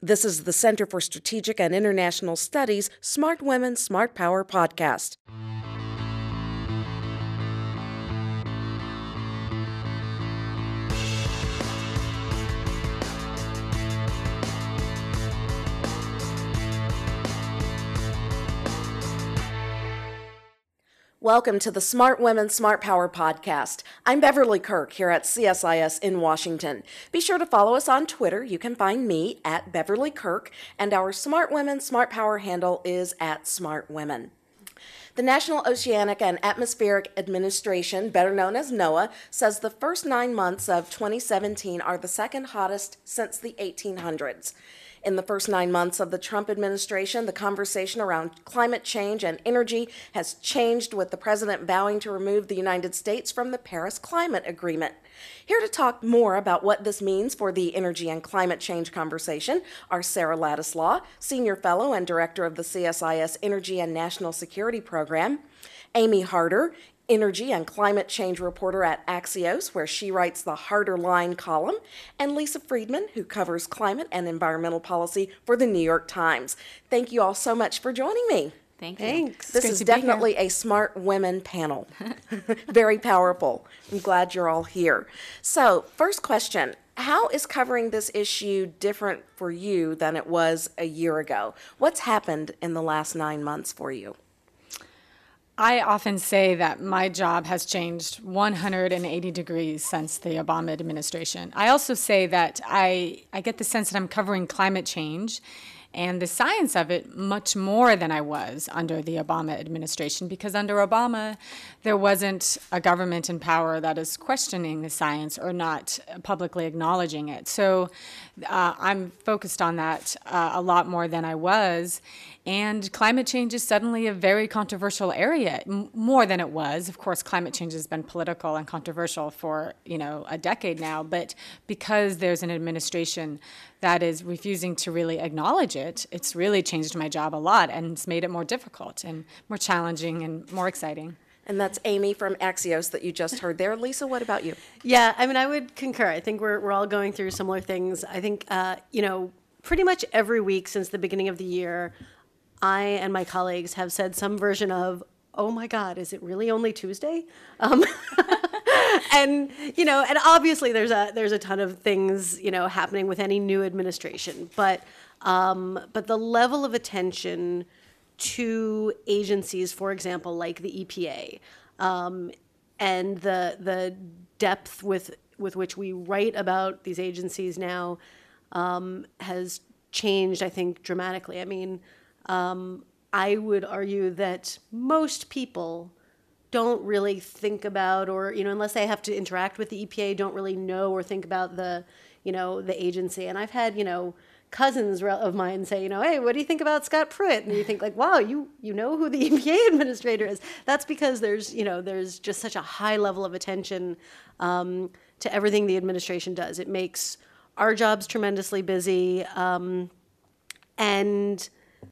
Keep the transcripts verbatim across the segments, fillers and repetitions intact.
This is the Center for Strategic and International Studies Smart Women, Smart Power podcast. Welcome to the Smart Women, Smart Power podcast. I'm Beverly Kirk here at C S I S in Washington. Be sure to follow us on Twitter. You can find me at Beverly Kirk, and our Smart Women, Smart Power handle is at Smart Women. The National Oceanic and Atmospheric Administration, better known as NOAA, says the first nine months of twenty seventeen are the second hottest since the eighteen hundreds. In the first nine months of the Trump administration, the conversation around climate change and energy has changed, with the president vowing to remove the United States from the Paris Climate Agreement. Here to talk more about what this means for the energy and climate change conversation are Sarah Ladislaw, Senior Fellow and Director of the C S I S Energy and National Security Program, Amy Harder, Energy and Climate Change reporter at Axios, where she writes the Harder Line column, and Lisa Friedman, who covers climate and environmental policy for the New York Times. Thank you all so much for joining me. Thank you. Thanks. This is definitely a smart women panel. Very powerful. I'm glad you're all here. So, first question. How is covering this issue different for you than it was a year ago? What's happened in the last nine months for you? I often say that my job has changed one hundred eighty degrees since the Obama administration. I also say that I, I get the sense that I'm covering climate change and the science of it much more than I was under the Obama administration, because under Obama, there wasn't a government in power that is questioning the science or not publicly acknowledging it. So uh, I'm focused on that uh, a lot more than I was. And climate change is suddenly a very controversial area, m- more than it was. Of course, climate change has been political and controversial for, you know, a decade now. But because there's an administration that is refusing to really acknowledge it, it's really changed my job a lot, and it's made it more difficult and more challenging and more exciting. And that's Amy from Axios that you just heard there. Lisa, what about you? Yeah, I mean, I would concur. I think we're we're all going through similar things. I think, uh, you know, pretty much every week since the beginning of the year, I and my colleagues have said some version of, oh my God, is it really only Tuesday? Um, and, you know, and obviously there's a there's a ton of things, you know, happening with any new administration. But um, but the level of attention to agencies, for example, like the E P A, um, and the the depth with with which we write about these agencies now um, has changed, I think, dramatically. I mean, Um, I would argue that most people don't really think about, or, you know, unless they have to interact with the E P A, don't really know or think about the, you know, the agency. And I've had, you know, cousins of mine say, you know, hey, what do you think about Scott Pruitt? And you think like, wow, you, you know who the E P A administrator is. That's because there's, you know, there's just such a high level of attention um, to everything the administration does. It makes our jobs tremendously busy. Um, and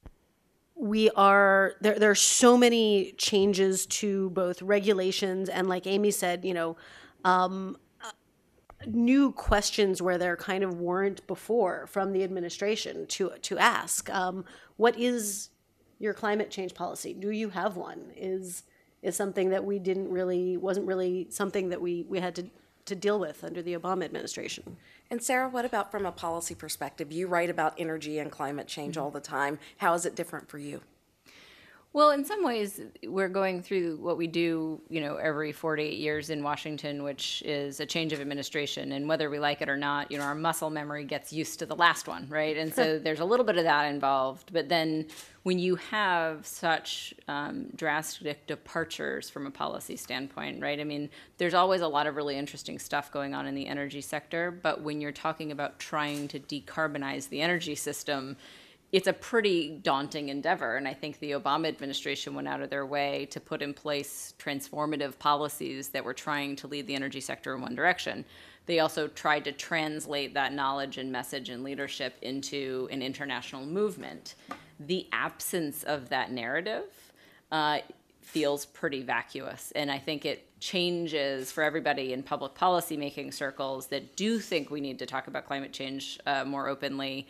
we are, there, there are so many changes to both regulations and, like Amy said, you know, um, uh, new questions where there kind of weren't before from the administration to to ask. Um, what is your climate change policy? Do you have one? Is is something that we didn't really, wasn't really something that we, we had to, to deal with under the Obama administration. And Sarah, what about from a policy perspective? You write about energy and climate change all the time. How is it different for you? Well, in some ways, we're going through what we do, you know, every four to eight years in Washington, which is a change of administration. And whether we like it or not, you know, our muscle memory gets used to the last one, right? And so there's a little bit of that involved. But then when you have such um, drastic departures from a policy standpoint, right? I mean, there's always a lot of really interesting stuff going on in the energy sector. But when you're talking about trying to decarbonize the energy system, it's a pretty daunting endeavor. And I think the Obama administration went out of their way to put in place transformative policies that were trying to lead the energy sector in one direction. They also tried to translate that knowledge and message and leadership into an international movement. The absence of that narrative uh, feels pretty vacuous. And I think it changes for everybody in public policy making circles that do think we need to talk about climate change uh, more openly.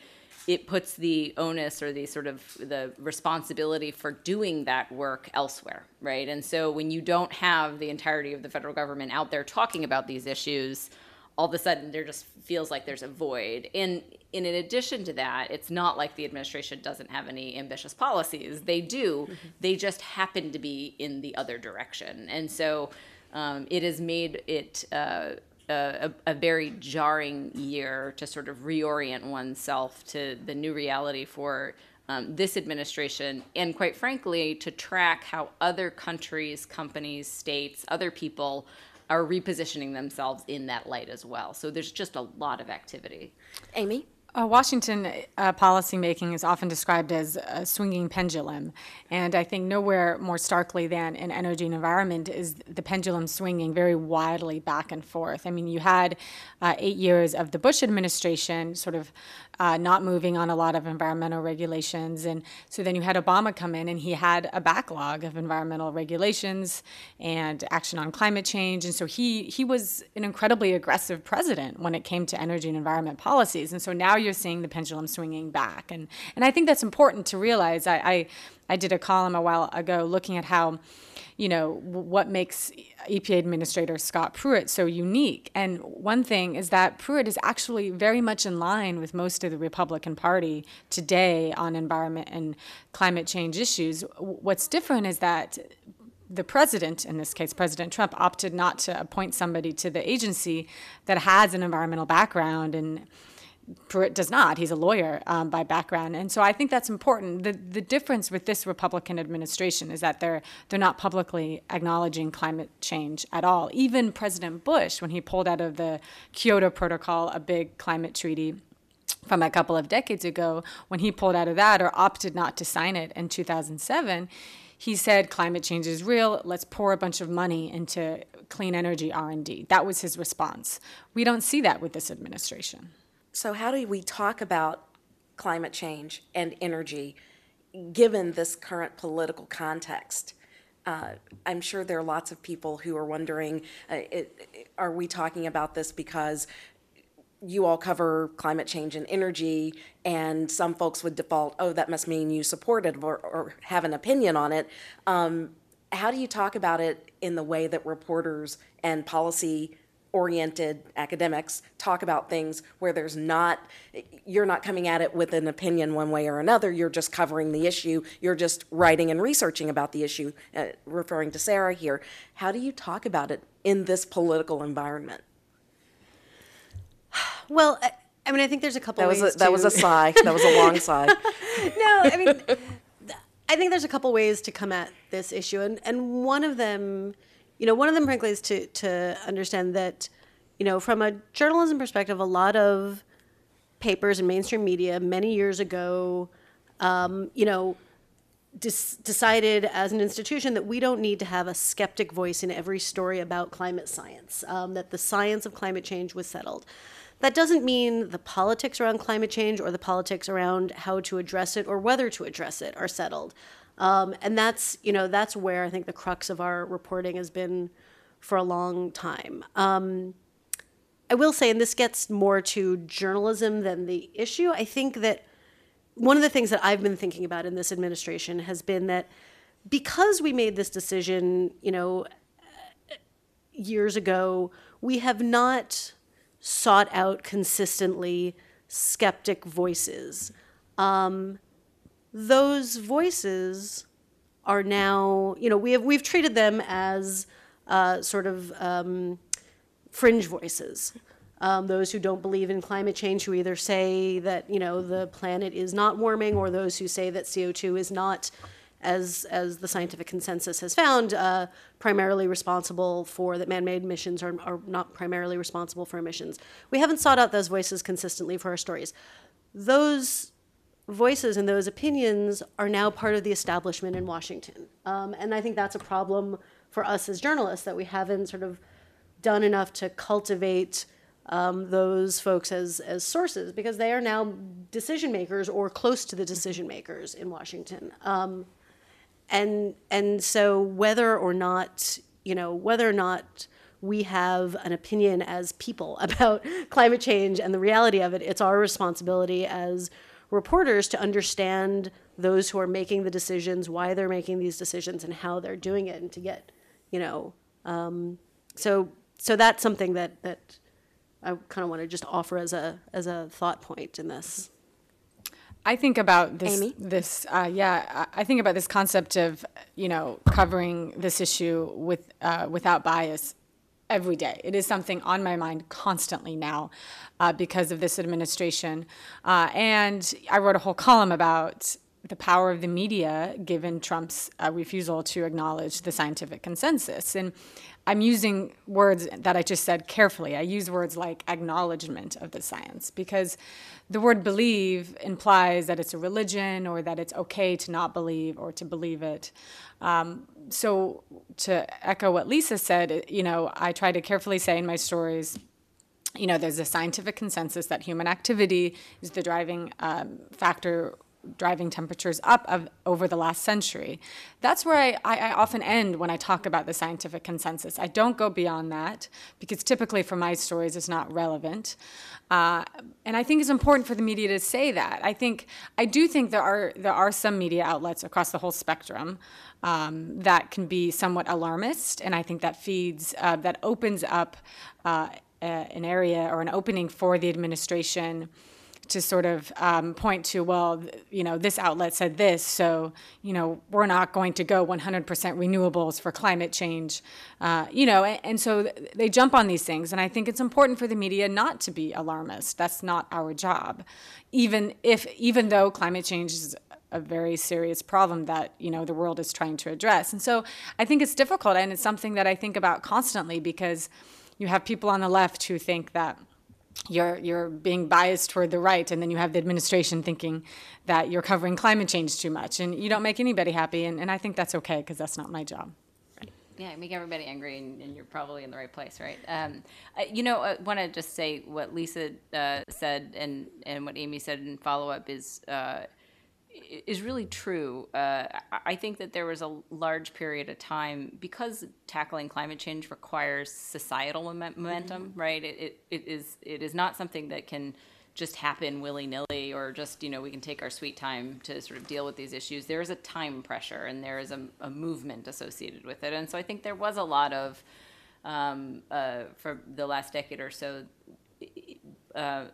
it puts the onus or the sort of the responsibility for doing that work elsewhere, right? And so when you don't have the entirety of the federal government out there talking about these issues, all of a sudden there just feels like there's a void. And, and in addition to that, it's not like the administration doesn't have any ambitious policies. They do. Mm-hmm. They just happen to be in the other direction. And so um, it has made it uh, a, a very jarring year to sort of reorient oneself to the new reality for um, this administration, and quite frankly, to track how other countries, companies, states, other people are repositioning themselves in that light as well. So there's just a lot of activity. Amy? Uh, Washington uh, policymaking is often described as a swinging pendulum, and I think nowhere more starkly than in energy and environment is the pendulum swinging very widely back and forth. I mean, you had uh, eight years of the Bush administration sort of uh, not moving on a lot of environmental regulations, and so then you had Obama come in and he had a backlog of environmental regulations and action on climate change, and so he he was an incredibly aggressive president when it came to energy and environment policies, and so now you're seeing the pendulum swinging back. And and I think that's important to realize. I, I, I did a column a while ago looking at how, you know, what makes E P A Administrator Scott Pruitt so unique. And one thing is that Pruitt is actually very much in line with most of the Republican Party today on environment and climate change issues. What's different is that the president, in this case, President Trump, opted not to appoint somebody to the agency that has an environmental background, and Pruitt does not. He's a lawyer um, by background. And so I think that's important. The the difference with this Republican administration is that they're they're not publicly acknowledging climate change at all. Even President Bush, when he pulled out of the Kyoto Protocol, a big climate treaty from a couple of decades ago, when he pulled out of that or opted not to sign it in two thousand seven, he said climate change is real, let's pour a bunch of money into clean energy R and D. That was his response. We don't see that with this administration. So how do we talk about climate change and energy given this current political context? Uh, I'm sure there are lots of people who are wondering, uh, it, it, are we talking about this because you all cover climate change and energy, and some folks would default, oh, that must mean you support it or, or have an opinion on it. Um, how do you talk about it in the way that reporters and policy oriented academics talk about things where there's not, you're not coming at it with an opinion one way or another, you're just covering the issue, you're just writing and researching about the issue, uh, referring to Sarah here. How do you talk about it in this political environment? Well, I, I mean, I think there's a couple that ways was a, to... That was a sigh. That was a long sigh. No, I mean, I think there's a couple ways to come at this issue. And, and one of them, you know, one of them, frankly, is to, to understand that, you know, from a journalism perspective, a lot of papers and mainstream media many years ago, um, you know, dis- decided as an institution that we don't need to have a skeptic voice in every story about climate science, um, that the science of climate change was settled. That doesn't mean the politics around climate change or the politics around how to address it or whether to address it are settled. Um, and that's, you know, that's where I think the crux of our reporting has been for a long time. Um, I will say, and this gets more to journalism than the issue, I think that one of the things that I've been thinking about in this administration has been that because we made this decision, you know, years ago, we have not sought out consistently skeptic voices. Um, those voices are now, you know, we have we've treated them as uh, sort of um, fringe voices. Um, those who don't believe in climate change, who either say that, you know, the planet is not warming, or those who say that C O two is not, as as the scientific consensus has found, uh, primarily responsible for, that man-made emissions are, are not primarily responsible for emissions. We haven't sought out those voices consistently for our stories. Those voices and those opinions are now part of the establishment in Washington. Um, and I think that's a problem for us as journalists, that we haven't sort of done enough to cultivate um, those folks as, as sources, because they are now decision makers or close to the decision makers in Washington. Um, And and so whether or not, you know, whether or not we have an opinion as people about climate change and the reality of it, it's our responsibility as reporters to understand those who are making the decisions, why they're making these decisions, and how they're doing it, and to get, you know, um, so so that's something that that I kind of want to just offer as a as a thought point in this. I think about this, Amy? this, uh, yeah, I I think about this concept of, you know, covering this issue with, uh, without bias every day. It is something on my mind constantly now uh, because of this administration. Uh, and I wrote a whole column about the power of the media given Trump's uh, refusal to acknowledge the scientific consensus. And I'm using words that I just said carefully. I use words like acknowledgement of the science because the word believe implies that it's a religion or that it's okay to not believe or to believe it. Um, so to echo what Lisa said, you know, I try to carefully say in my stories, you know, there's a scientific consensus that human activity is the driving um, factor driving temperatures up of, over the last century. That's where I, I, I often end when I talk about the scientific consensus. I don't go beyond that because typically for my stories it's not relevant. Uh, and I think it's important for the media to say that. I think I do think there are there are some media outlets across the whole spectrum um, that can be somewhat alarmist, and I think that feeds uh, that opens up uh, a, an area or an opening for the administration to sort of um, point to, well, you know, this outlet said this, so, you know, we're not going to go one hundred percent renewables for climate change, uh, you know, and, and so they jump on these things. And I think it's important for the media not to be alarmist. That's not our job, even if, even though climate change is a very serious problem that, you know, the world is trying to address. And so I think it's difficult, and it's something that I think about constantly because you have people on the left who think that you're you're being biased toward the right, and then you have the administration thinking that you're covering climate change too much, and you don't make anybody happy, and, and I think that's okay, because that's not my job. Yeah, make everybody angry, and, and you're probably in the right place, right? Um, I, you know, I want to just say what Lisa uh, said and, and what Amy said in follow-up is uh, is really true. Uh, I think that there was a large period of time, because tackling climate change requires societal momentum, mm-hmm. right? It, it, it is it is not something that can just happen willy-nilly, or just, you know, we can take our sweet time to sort of deal with these issues. There is a time pressure, and there is a, a movement associated with it. And so I think there was a lot of, um, uh, for the last decade or so, uh,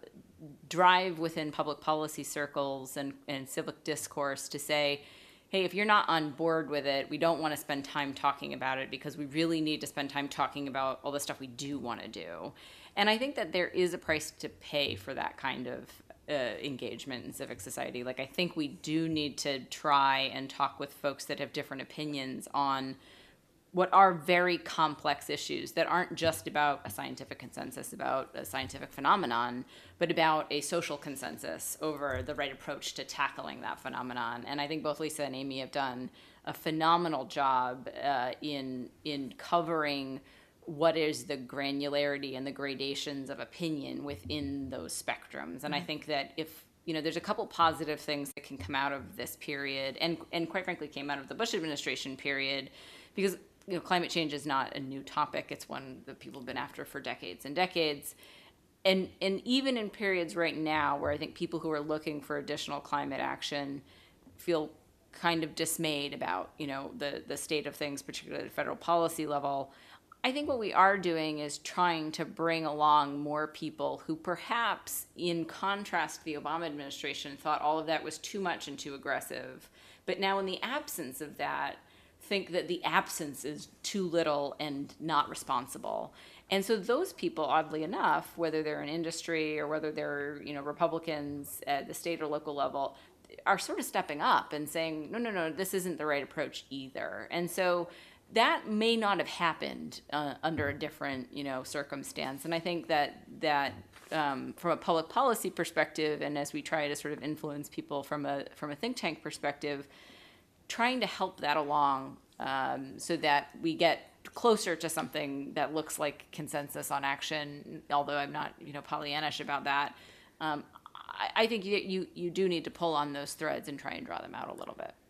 drive within public policy circles and, and civic discourse to say, hey, if you're not on board with it, we don't want to spend time talking about it, because we really need to spend time talking about all the stuff we do want to do. And I think that there is a price to pay for that kind of uh, engagement in civic society. Like, I think we do need to try and talk with folks that have different opinions on what are very complex issues that aren't just about a scientific consensus about a scientific phenomenon, but about a social consensus over the right approach to tackling that phenomenon. And I think both Lisa and Amy have done a phenomenal job uh, in in covering what is the granularity and the gradations of opinion within those spectrums. And I think that if, you know, there's a couple positive things that can come out of this period, and, and quite frankly came out of the Bush administration period, because, you know, climate change is not a new topic. It's one that people have been after for decades and decades. And and even in periods right now where I think people who are looking for additional climate action feel kind of dismayed about, you know, the, the state of things, particularly at the federal policy level, I think what we are doing is trying to bring along more people who perhaps, in contrast to the Obama administration, thought all of that was too much and too aggressive. But now in the absence of that, think that the absence is too little and not responsible. And so those people, oddly enough, whether they're in industry or whether they're, you know, Republicans at the state or local level, are sort of stepping up and saying, no, no, no, this isn't the right approach either. And so that may not have happened uh, under a different, you know, circumstance. And I think that that um, from a public policy perspective, and as we try to sort of influence people from a from a think tank perspective, trying to help that along um, so that we get closer to something that looks like consensus on action, although I'm not, you know, Pollyannish about that. Um, I, I think you, you you do need to pull on those threads and try and draw them out a little bit.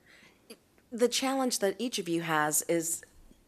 The challenge that each of you has is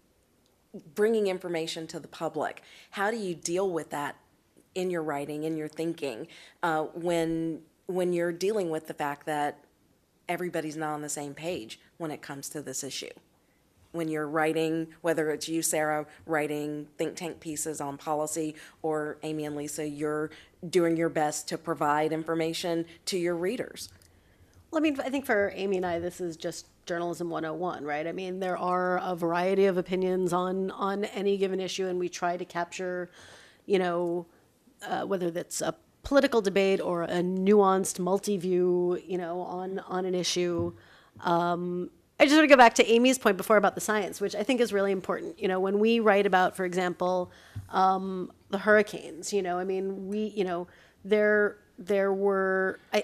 bringing information to the public. How do you deal with that in your writing, in your thinking, uh, when when you're dealing with the fact that everybody's not on the same page when it comes to this issue. When you're writing, whether it's you, Sarah, writing think tank pieces on policy, or Amy and Lisa, you're doing your best to provide information to your readers. Well, I mean, I think for Amy and I, this is just journalism one oh one, right? I mean, there are a variety of opinions on, on any given issue, and we try to capture, you know, uh, whether that's a political debate or a nuanced multi-view, you know, on, on an issue. Um, I just want to go back to Amy's point before about the science, which I think is really important. You know, when we write about, for example, um, the hurricanes, you know, I mean, we, you know, there, there were, I,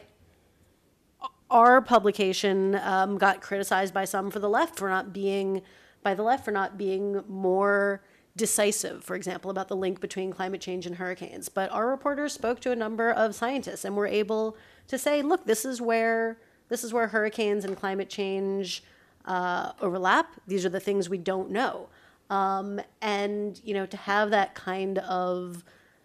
our publication um, got criticized by some for the left for not being, by the left for not being more decisive, for example, about the link between climate change and hurricanes. But our reporters spoke to a number of scientists and were able to say, look, this is where, this is where hurricanes and climate change Uh, overlap. These are the things we don't know. Um, and, you know, to have that kind of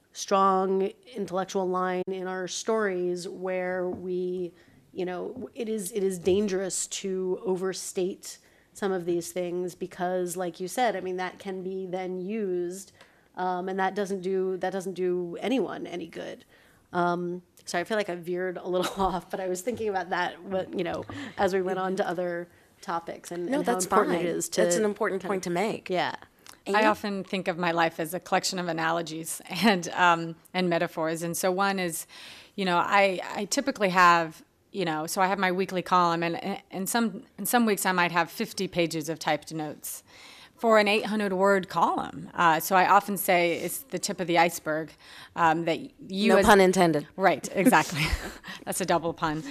strong intellectual line in our stories where we, you know, it is, it is dangerous to overstate some of these things because, like you said, I mean, that can be then used, um, and that doesn't do, that doesn't do anyone any good. Um, sorry, I feel like I veered a little off, but I was thinking about that, you know, as we went on to other topics and, No, and how that's important fine. it is to. That's an important point to make. Yeah. I often think of my life as a collection of analogies and um, and metaphors. And so one is, you know, I, I typically have, you know, so I have my weekly column, and and some in some weeks I might have fifty pages of typed notes for an eight hundred word column. Uh, so I often say it's the tip of the iceberg um, that you. No as, pun intended. Right, exactly. That's a double pun.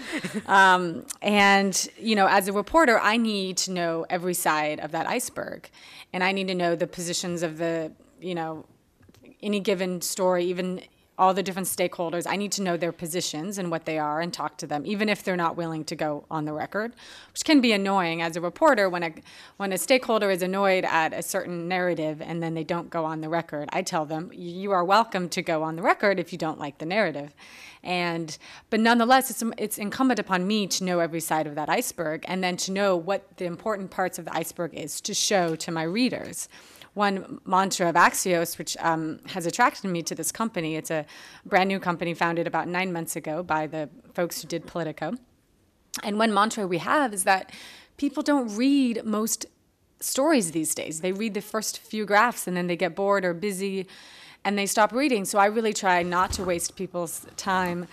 Um, and, you know, as a reporter, I need to know every side of that iceberg. And I need to know the positions of the, you know, any given story, even all the different stakeholders. I need to know their positions and what they are and talk to them, even if they're not willing to go on the record, which can be annoying as a reporter when a when a stakeholder is annoyed at a certain narrative and then they don't go on the record. I tell them, you are welcome to go on the record if you don't like the narrative. And but nonetheless, it's it's incumbent upon me to know every side of that iceberg and then to know what the important parts of the iceberg is to show to my readers. One mantra of Axios, which um, has attracted me to this company, it's a brand new company founded about nine months ago by the folks who did Politico. And one mantra we have is that people don't read most stories these days. They read the first few graphs and then they get bored or busy and they stop reading. So I really try not to waste people's time.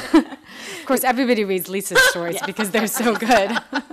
Of course, everybody reads Lisa's stories yeah. because they're so good.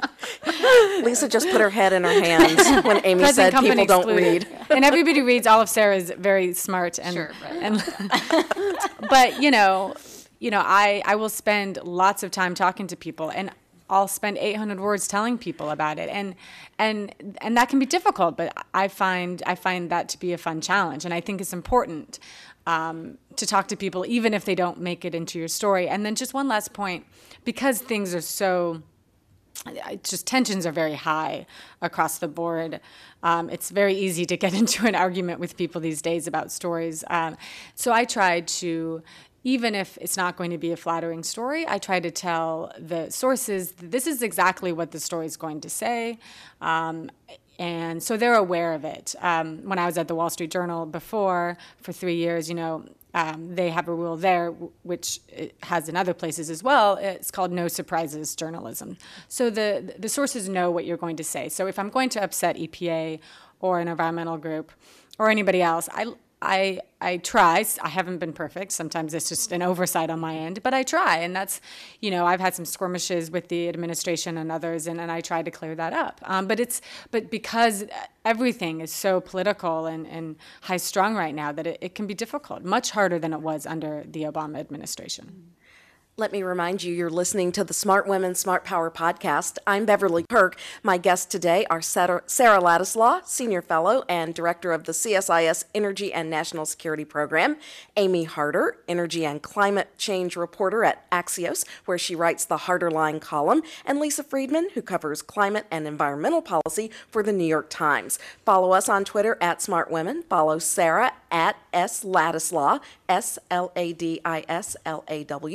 Lisa just put her head in her hands when Amy Present said company people don't excluded. read. And everybody reads. All of Sarah's very smart. And, Sure, right. and but, you know, you know, I, I will spend lots of time talking to people, and I'll spend eight hundred words telling people about it. And and and that can be difficult, but I find I find that to be a fun challenge. And I think it's important um, to talk to people, even if they don't make it into your story. And then just one last point, because things are so, just tensions are very high across the board. Um, it's very easy to get into an argument with people these days about stories. Um, so I try to, even if it's not going to be a flattering story, I try to tell the sources, this is exactly what the story is going to say. Um, and so they're aware of it. Um, when I was at the Wall Street Journal before, for three years, you know, um, they have a rule there, which it has in other places as well. It's called no surprises journalism. So the, the sources know what you're going to say. So if I'm going to upset E P A or an environmental group or anybody else, I I I try. I haven't been perfect. Sometimes it's just an oversight on my end, but I try. And that's, you know, I've had some skirmishes with the administration and others, and, and I try to clear that up. Um, but it's but because everything is so political and, and high-strung right now that it, it can be difficult, much harder than it was under the Obama administration. Let me remind you, you're listening to the Smart Women, Smart Power podcast. I'm Beverly Kirk. My guests today are Sarah Ladislaw, Senior Fellow and Director of the C S I S Energy and National Security Program, Amy Harder, Energy and Climate Change Reporter at Axios, where she writes the Harder Line column, and Lisa Friedman, who covers climate and environmental policy for the New York Times. Follow us on Twitter at Smart Women. Follow Sarah at S Ladislaw, S L A D I S L A W.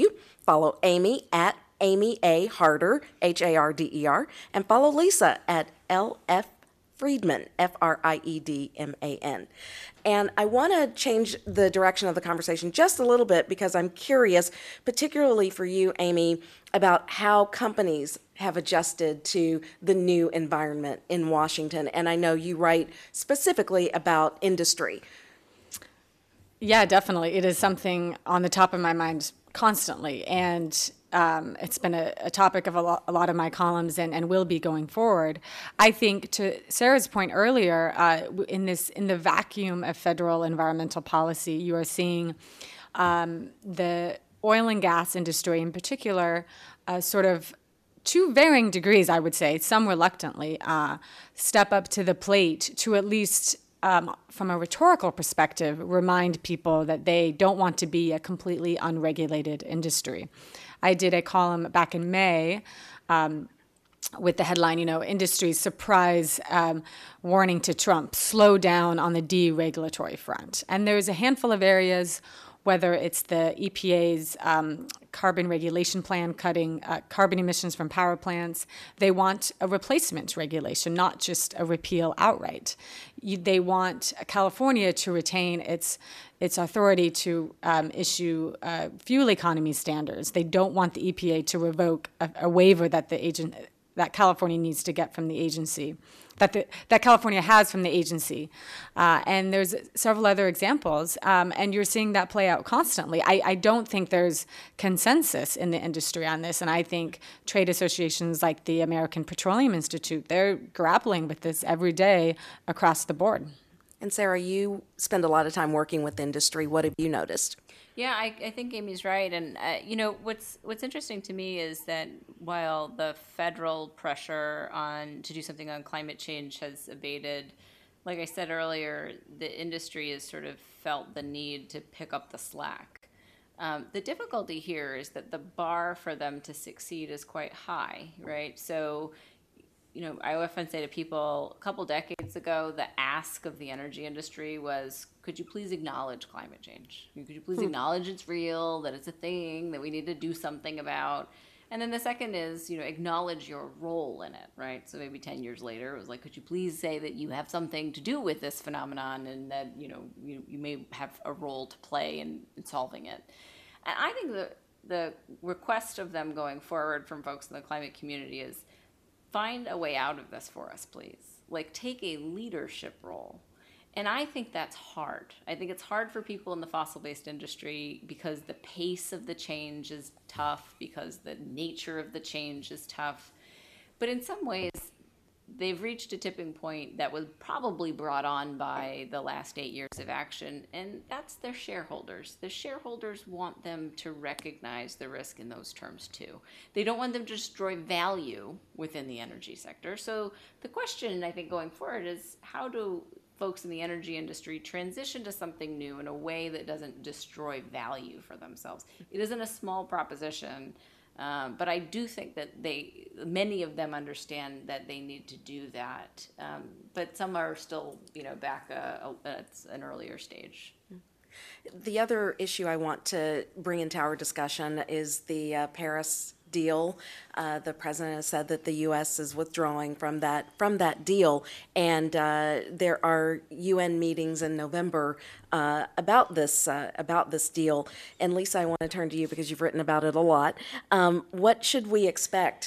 Follow Amy at Amy A. Harder, H A R D E R, and follow Lisa at L F Friedman, F R I E D M A N. And I want to change the direction of the conversation just a little bit because I'm curious, particularly for you, Amy, about how companies have adjusted to the new environment in Washington. And I know you write specifically about industry. Yeah, definitely. It is something on the top of my mind constantly. And um, it's been a, a topic of a lot, a lot of my columns and, and will be going forward. I think to Sarah's point earlier, uh, in this in the vacuum of federal environmental policy, you are seeing um, the oil and gas industry in particular uh, sort of to varying degrees, I would say, some reluctantly, uh, step up to the plate to at least Um, from a rhetorical perspective, remind people that they don't want to be a completely unregulated industry. I did a column back in May um, with the headline, you know, industry surprise um, warning to Trump, slow down on the deregulatory front. And there's a handful of areas, whether it's the E P A's um, carbon regulation plan cutting uh, carbon emissions from power plants. They want a replacement regulation, not just a repeal outright. You, they want California to retain its its authority to um, issue uh, fuel economy standards. They don't want the E P A to revoke a, a waiver that the agent that California needs to get from the agency, that the, that California has from the agency. Uh, and there's several other examples, um, and you're seeing that play out constantly. I, I don't think there's consensus in the industry on this, and I think trade associations like the American Petroleum Institute, they're grappling with this every day across the board. And Sarah, you spend a lot of time working with industry. What have you noticed? Yeah, I, I think Amy's right, and uh, you know what's what's interesting to me is that while the federal pressure on to do something on climate change has abated, like I said earlier, the industry has sort of felt the need to pick up the slack. Um, the difficulty here is that the bar for them to succeed is quite high, right? So, you know, I often say to people, a couple decades ago, the ask of the energy industry was, could you please acknowledge climate change? Could you please acknowledge it's real, that it's a thing, that we need to do something about? And then the second is, you know, acknowledge your role in it, right? So maybe ten years later, it was like, could you please say that you have something to do with this phenomenon and that, you know, you, you may have a role to play in, in solving it. And I think the, the request of them going forward from folks in the climate community is, find a way out of this for us, please. Like, take a leadership role. And I think that's hard. I think it's hard for people in the fossil-based industry because the pace of the change is tough, because the nature of the change is tough. But in some ways, they've reached a tipping point that was probably brought on by the last eight years of action, and that's their shareholders. The shareholders want them to recognize the risk in those terms too. They don't want them to destroy value within the energy sector. So the question, I think, going forward is how do folks in the energy industry transition to something new in a way that doesn't destroy value for themselves? It isn't a small proposition. Um, but I do think that they, many of them understand that they need to do that. Um, but some are still, you know, back uh, at an earlier stage. The other issue I want to bring into our discussion is the uh, Paris deal. Uh, the president has said that the U S is withdrawing from that from that deal, and uh, there are U N meetings in November uh, about this uh, about this deal. And Lisa, I want to turn to you because you've written about it a lot. Um, what should we expect,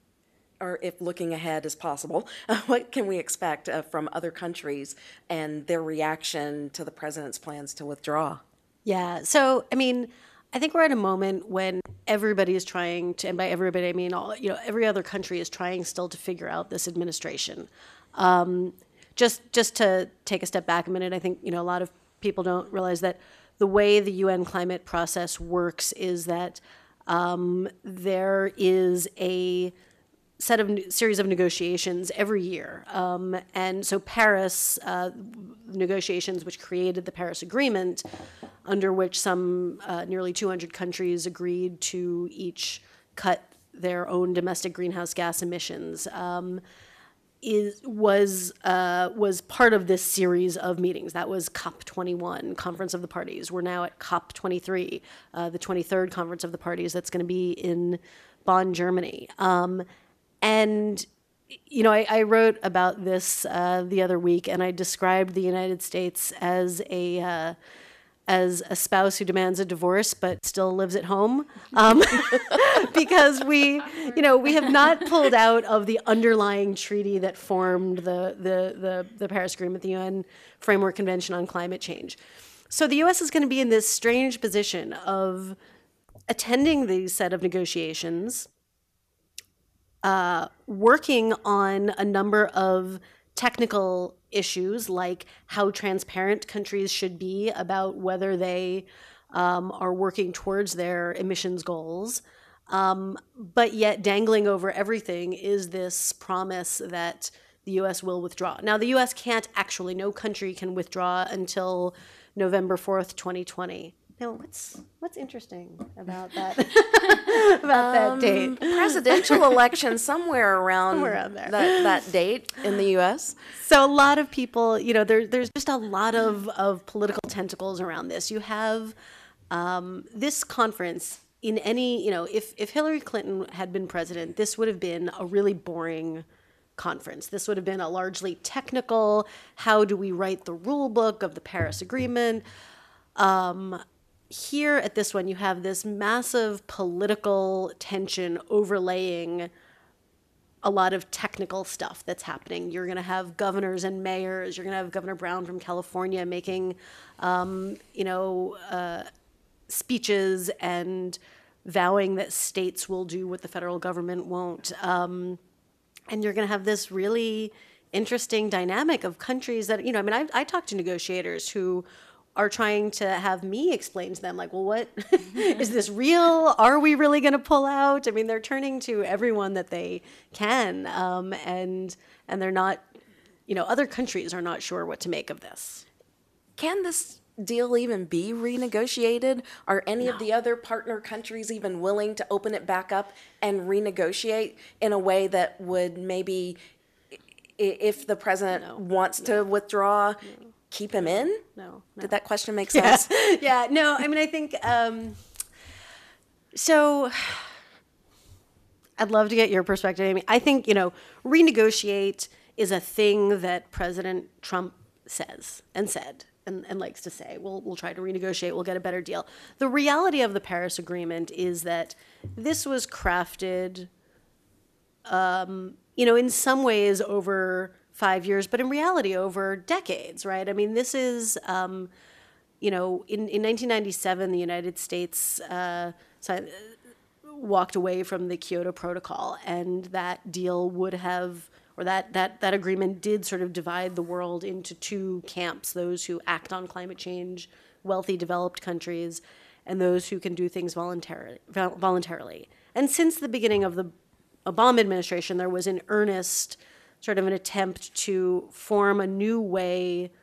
or if looking ahead is possible, uh, what can we expect uh, from other countries and their reaction to the president's plans to withdraw? Yeah. So, I mean, I think we're at a moment when everybody is trying to, and by everybody I mean all, you know, every other country is trying still to figure out this administration. Um, just just to take a step back a minute, I think, you know, a lot of people don't realize that the way the U N climate process works is that um, there is a set of series of negotiations every year. Um, and so Paris uh, negotiations, which created the Paris Agreement, under which some uh, nearly two hundred countries agreed to each cut their own domestic greenhouse gas emissions. Um, is was uh, was part of this series of meetings. That was COP twenty-one, Conference of the Parties. We're now at COP twenty-three, uh, the twenty-third Conference of the Parties. That's going to be in Bonn, Germany. Um, and you know, I, I wrote about this uh, the other week, and I described the United States as a uh, as a spouse who demands a divorce but still lives at home, um, because we, you know, we have not pulled out of the underlying treaty that formed the the the, the Paris Agreement, the U N Framework Convention on Climate Change. So the U S is going to be in this strange position of attending these set of negotiations, uh, working on a number of technical issues like how transparent countries should be about whether they um, are working towards their emissions goals. Um, but yet dangling over everything is this promise that the U S will withdraw. Now, the U S can't actually, no country can withdraw until November fourth, twenty twenty. Now, what's what's interesting about that about Um, that date? Presidential election somewhere around, Somewhere around there. That, that date in the U S. So a lot of people, you know, there, there's just a lot of, of political tentacles around this. You have um, this conference in any, you know, if, if Hillary Clinton had been president, this would have been a really boring conference. This would have been a largely technical, how do we write the rule book of the Paris Agreement? Um, Here at this one, you have this massive political tension overlaying a lot of technical stuff that's happening. You're going to have governors and mayors. You're going to have Governor Brown from California making, um, you know, uh, speeches and vowing that states will do what the federal government won't. Um, and you're going to have this really interesting dynamic of countries that, you know, I mean, I, I talked to negotiators who are trying to have me explain to them, like, well, what, is this real? Are we really going to pull out? I mean, they're turning to everyone that they can, um, and and they're not, you know, other countries are not sure what to make of this. Can this deal even be renegotiated? Are any no. of the other partner countries even willing to open it back up and renegotiate in a way that would maybe, if the president no. wants no. to withdraw, no. keep him in? No, no. Did that question make sense? Yeah, yeah no, I mean, I think, um, so I'd love to get your perspective. I mean, I think, you know, renegotiate is a thing that President Trump says and said and, and likes to say. We'll, we'll try to renegotiate, we'll get a better deal. The reality of the Paris Agreement is that this was crafted, um, you know, in some ways over five years, but in reality over decades, right? I mean, this is, um, you know, in, in nineteen ninety-seven, the United States uh, walked away from the Kyoto Protocol, and that deal would have, or that, that, that agreement did sort of divide the world into two camps, those who act on climate change, wealthy developed countries, and those who can do things voluntarily. voluntarily. And since the beginning of the Obama administration, there was an earnest sort of an attempt to form a new way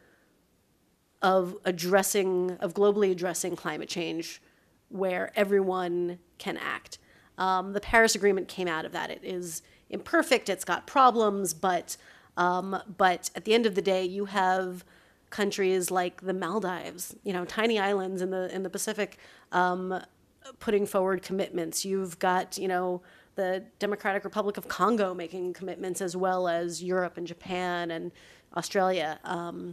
of addressing, of globally addressing climate change where everyone can act. Um, the Paris Agreement came out of that. It is imperfect, it's got problems, but um, but at the end of the day, you have countries like the Maldives, you know, tiny islands in the in the Pacific, um, putting forward commitments. You've got, you know, the Democratic Republic of Congo making commitments, as well as Europe and Japan and Australia. Um,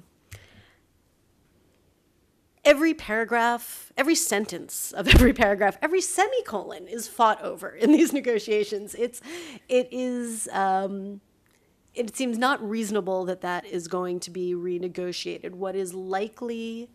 every paragraph, every sentence of every paragraph, every semicolon is fought over in these negotiations. It's, it is, um, it seems not reasonable that that is going to be renegotiated. What is likely,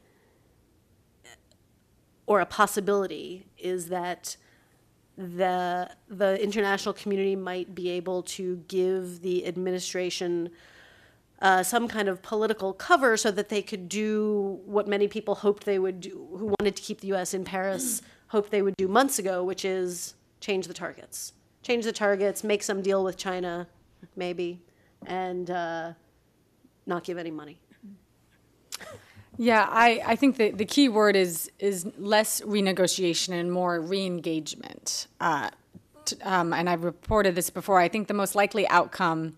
or a possibility, is that the the international community might be able to give the administration uh, some kind of political cover so that they could do what many people hoped they would do, who wanted to keep the U S in Paris, hoped they would do months ago, which is change the targets. Change the targets, make some deal with China, maybe, and uh, not give any money. Yeah, I, I think that the key word is is less renegotiation and more re-engagement. Uh, t- um, and I've reported this before. I think the most likely outcome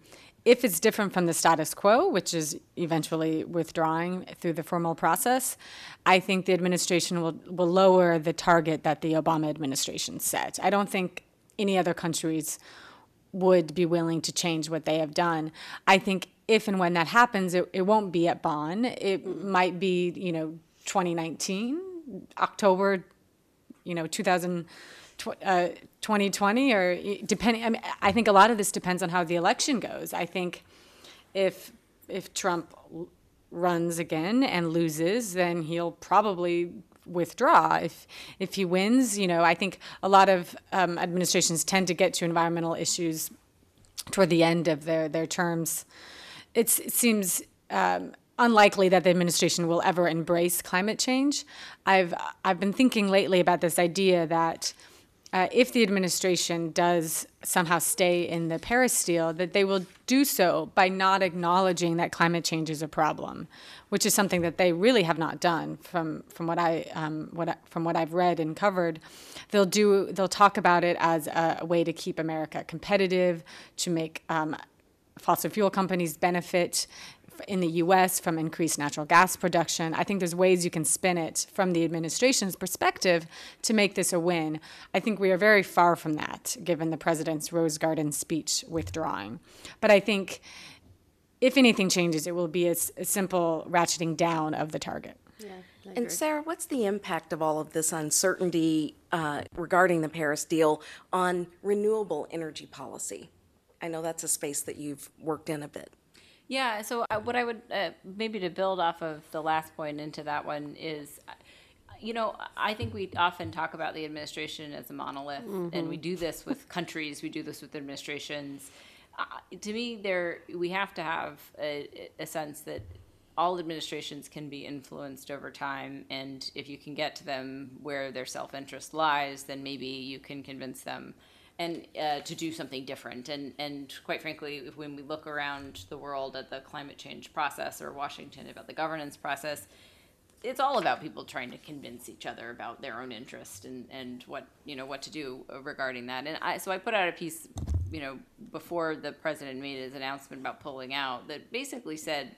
if it's different from the status quo, which is eventually withdrawing through the formal process, I think the administration will, will lower the target that the Obama administration set. I don't think any other countries would be willing to change what they have done. I think if and when that happens, it, it won't be at Bonn. It might be, you know, twenty nineteen, October, you know, two thousand, uh, twenty twenty, or depending. I mean, I think a lot of this depends on how the election goes. I think if if Trump runs again and loses, then he'll probably withdraw. If if he wins, you know, I think a lot of um, administrations tend to get to environmental issues toward the end of their their terms. It's, it seems um, unlikely that the administration will ever embrace climate change. I've I've been thinking lately about this idea that uh, if the administration does somehow stay in the Paris deal, that they will do so by not acknowledging that climate change is a problem, which is something that they really have not done. From from what I um, what I, from what I've read and covered, they'll do they'll talk about it as a, a way to keep America competitive, to make um, fossil fuel companies benefit in the U S from increased natural gas production. I think there's ways you can spin it from the administration's perspective to make this a win. I think we are very far from that, given the president's Rose Garden speech withdrawing. But I think if anything changes, it will be a, a simple ratcheting down of the target. Yeah, I agree. And Sarah, what's the impact of all of this uncertainty uh, regarding the Paris deal on renewable energy policy? I know that's a space that you've worked in a bit. Yeah, so uh, what I would, uh, maybe to build off of the last point into that one is, uh, you know, I think we often talk about the administration as a monolith, mm-hmm. and we do this with countries, we do this with administrations. Uh, to me, there we have to have a, a sense that all administrations can be influenced over time, and if you can get to them where their self-interest lies, then maybe you can convince them and uh, to do something different. And, and quite frankly, if, when we look around the world at the climate change process, or Washington about the governance process, it's all about people trying to convince each other about their own interest and, and what, you know, what to do regarding that. And I, so I put out a piece, you know, before the president made his announcement about pulling out, that basically said,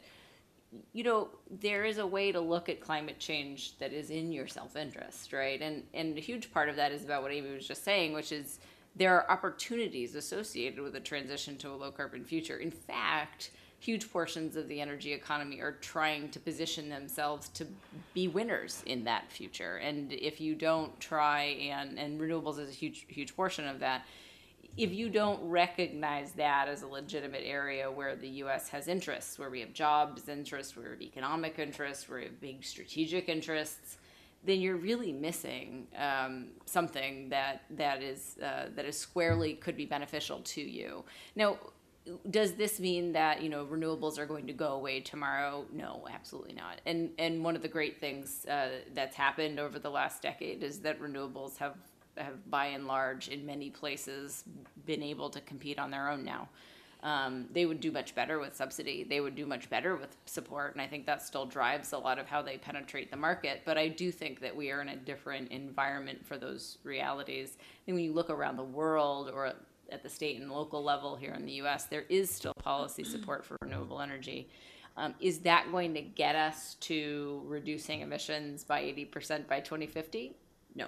you know, there is a way to look at climate change that is in your self-interest, right? And, and a huge part of that is about what Amy was just saying, which is, there are opportunities associated with a transition to a low-carbon future. In fact, huge portions of the energy economy are trying to position themselves to be winners in that future. And if you don't try, and, and renewables is a huge, huge portion of that, if you don't recognize that as a legitimate area where the U S has interests, where we have jobs interests, where we have economic interests, where we have big strategic interests, then you're really missing um, something that that is uh, that is squarely could be beneficial to you. Now, does this mean that, you know, renewables are going to go away tomorrow? No, absolutely not. And and one of the great things uh, that's happened over the last decade is that renewables have have by and large in many places been able to compete on their own now. Um, they would do much better with subsidy. They would do much better with support, and I think that still drives a lot of how they penetrate the market. But I do think that we are in a different environment for those realities. I think when you look around the world, or at the state and local level here in the U S, there is still policy support for renewable energy. Um, is that going to get us to reducing emissions by eighty percent by twenty fifty? No.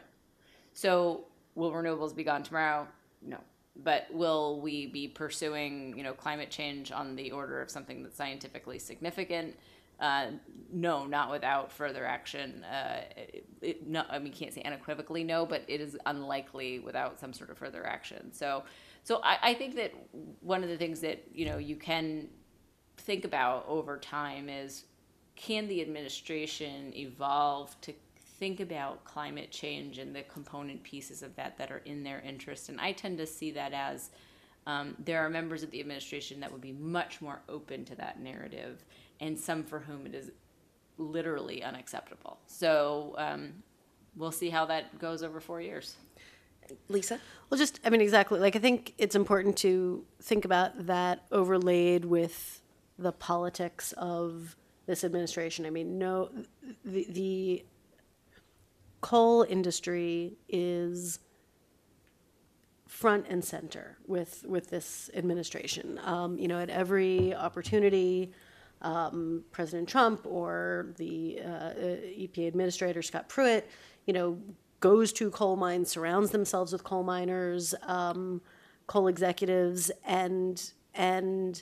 So will renewables be gone tomorrow? No. But will we be pursuing, you know, climate change on the order of something that's scientifically significant? Uh, no, not without further action. Uh, it, it, no, I mean, can't say unequivocally no, but it is unlikely without some sort of further action. So, so I, I think that one of the things that, you know, you can think about over time is, can the administration evolve to think about climate change and the component pieces of that that are in their interest? And I tend to see that as um, there are members of the administration that would be much more open to that narrative, and some for whom it is literally unacceptable. So um, we'll see how that goes over four years. Lisa? Well, just, I mean, exactly. Like, I think it's important to think about that overlaid with the politics of this administration. I mean, no, the, the coal industry is front and center with with this administration. Um, you know, at every opportunity, um, President Trump or the uh, E P A administrator Scott Pruitt, you know, goes to coal mines, surrounds themselves with coal miners, um, coal executives, and and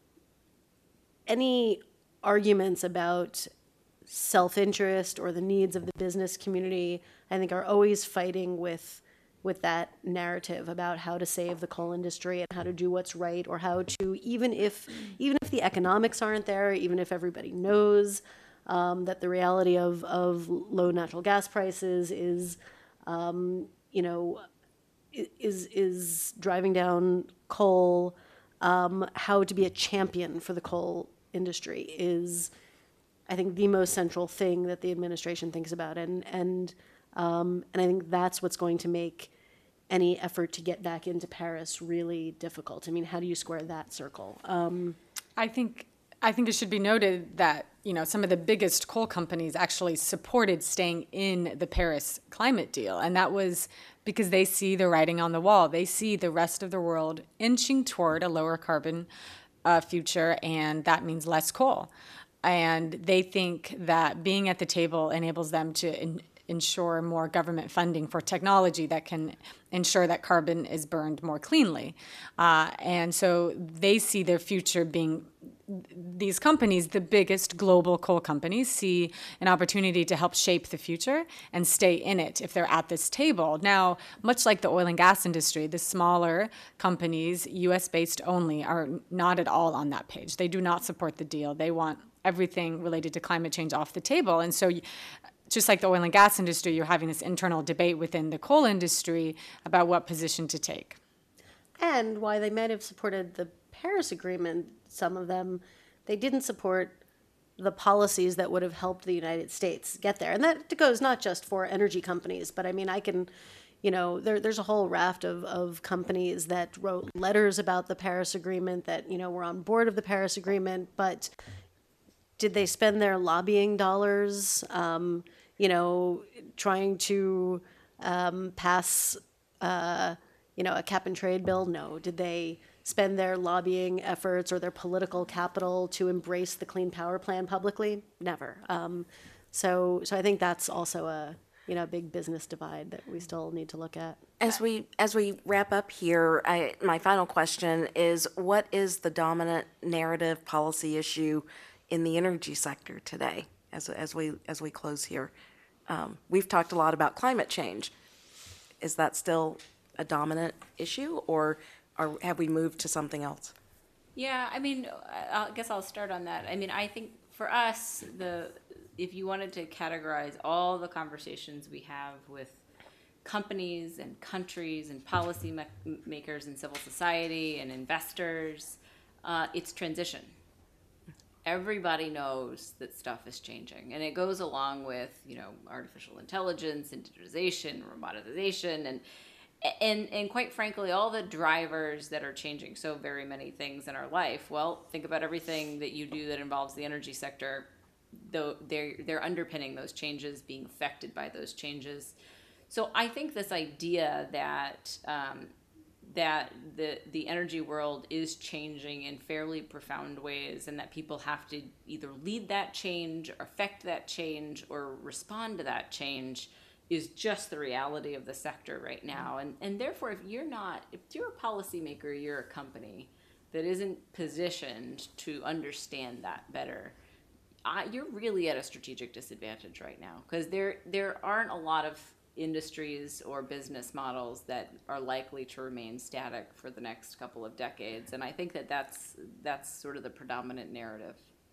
any arguments about self-interest or the needs of the business community, I think, are always fighting with with that narrative about how to save the coal industry and how to do what's right, or how to, even if even if the economics aren't there, even if everybody knows um, that the reality of, of low natural gas prices is, um, you know, is is driving down coal, um, how to be a champion for the coal industry is, I think, the most central thing that the administration thinks about, and and um, and I think that's what's going to make any effort to get back into Paris really difficult. I mean, how do you square that circle? Um, I think I think it should be noted that, you know, some of the biggest coal companies actually supported staying in the Paris climate deal, and that was because they see the writing on the wall. They see the rest of the world inching toward a lower carbon uh, future, and that means less coal. And they think that being at the table enables them to in, ensure more government funding for technology that can ensure that carbon is burned more cleanly. Uh, and so they see their future being, these companies, the biggest global coal companies, see an opportunity to help shape the future and stay in it if they're at this table. Now, much like the oil and gas industry, the smaller companies, U S-based only, are not at all on that page. They do not support the deal. They want everything related to climate change off the table. And so just like the oil and gas industry, you're having this internal debate within the coal industry about what position to take. And why they might have supported the Paris Agreement, some of them, they didn't support the policies that would have helped the United States get there. And that goes not just for energy companies, but I mean, I can, you know, there, there's a whole raft of, of companies that wrote letters about the Paris Agreement, that, you know, were on board of the Paris Agreement, but did they spend their lobbying dollars, um, you know, trying to um, pass, uh, you know, a cap and trade bill? No. Did they spend their lobbying efforts or their political capital to embrace the Clean Power Plan publicly? Never. Um, so, so I think that's also a, you know, big business divide that we still need to look at. As we as we wrap up here, I, my final question is: what is the dominant narrative policy issue in the energy sector today? As as we as we close here, um, we've talked a lot about climate change. Is that still a dominant issue, or are, have we moved to something else? Yeah, I mean, I guess I'll start on that. I mean, I think for us, the if you wanted to categorize all the conversations we have with companies and countries and policy me- makers and civil society and investors, uh, it's transition. Everybody knows that stuff is changing, and it goes along with, you know, artificial intelligence and digitization, robotization, and and and quite frankly, all the drivers that are changing so very many things in our life. Well, think about everything that you do that involves the energy sector. Though they're they're underpinning those changes, being affected by those changes. So I think this idea that um, that the the energy world is changing in fairly profound ways, and that people have to either lead that change, or affect that change, or respond to that change, is just the reality of the sector right now. And and therefore, if you're not, if you're a policymaker, you're a company that isn't positioned to understand that better, uh, you're really at a strategic disadvantage right now, because there there aren't a lot of industries or business models that are likely to remain static for the next couple of decades. And I think that that's that's sort of the predominant narrative.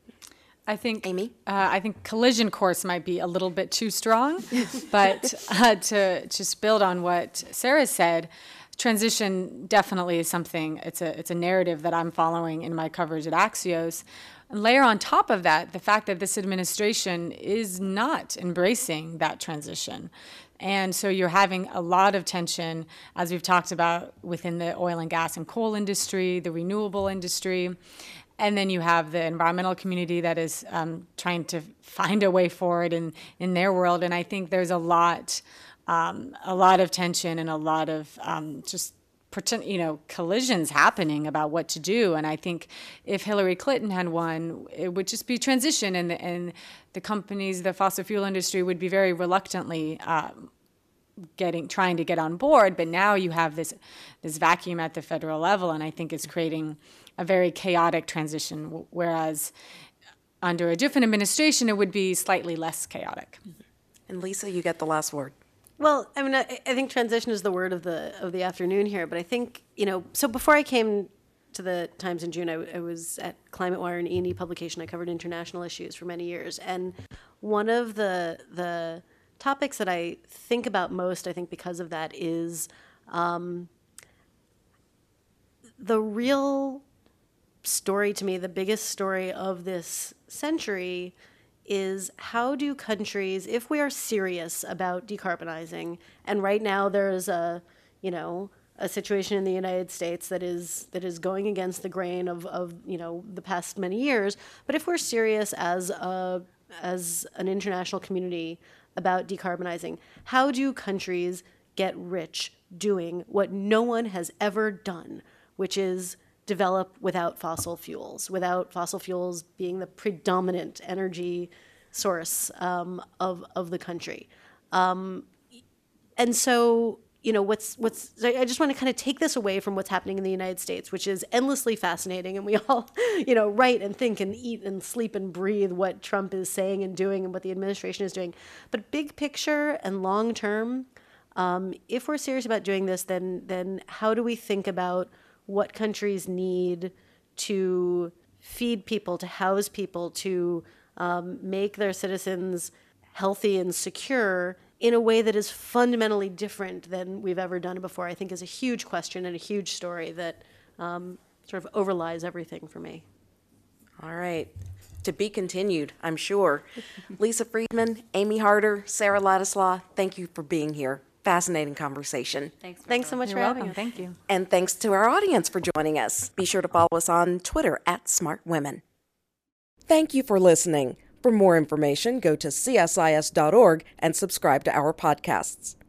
I think, Amy? Uh, I think collision course might be a little bit too strong, but uh, to just build on what Sarah said, transition definitely is something. It's a it's a narrative that I'm following in my coverage at Axios. And layer on top of that the fact that this administration is not embracing that transition. And so you're having a lot of tension, as we've talked about, within the oil and gas and coal industry, the renewable industry. And then you have the environmental community that is um, trying to find a way forward in, in their world. And I think there's a lot, um, a lot of tension and a lot of um, just you know, collisions happening about what to do. And I think if Hillary Clinton had won, it would just be transition, and the, and the companies, the fossil fuel industry would be very reluctantly um, getting, trying to get on board. But now you have this, this vacuum at the federal level, and I think it's creating a very chaotic transition, whereas under a different administration, it would be slightly less chaotic. And Lisa, you get the last word. Well, I mean, I, I think transition is the word of the of the afternoon here. But I think, you know, so before I came to the Times in June, I, I was at Climate Wire, an E and E publication. I covered international issues for many years, and one of the the topics that I think about most, I think because of that, is um, the real story to me, the biggest story of this century is how do countries, if we are serious about decarbonizing, and right now there's a, you know, a situation in the United States that is that is going against the grain of, of you know, the past many years, but if we're serious as a as an international community about decarbonizing, how do countries get rich doing what no one has ever done, which is develop without fossil fuels, without fossil fuels being the predominant energy source um, of of the country. Um, and so, you know, what's what's I just want to kind of take this away from what's happening in the United States, which is endlessly fascinating, and we all, you know, write and think and eat and sleep and breathe what Trump is saying and doing and what the administration is doing. But big picture and long term, um, if we're serious about doing this, then then how do we think about what countries need to feed people, to house people, to um, make their citizens healthy and secure in a way that is fundamentally different than we've ever done it before, I think is a huge question and a huge story that um, sort of overlies everything for me. All right. To be continued, I'm sure. Lisa Friedman, Amy Harder, Sarah Ladislaw, thank you for being here. Fascinating conversation. Thanks. Thanks so much You're for having welcome. us. Thank you. And thanks to our audience for joining us. Be sure to follow us on Twitter at Smart Women. Thank you for listening. For more information, go to C S I S dot org and subscribe to our podcasts.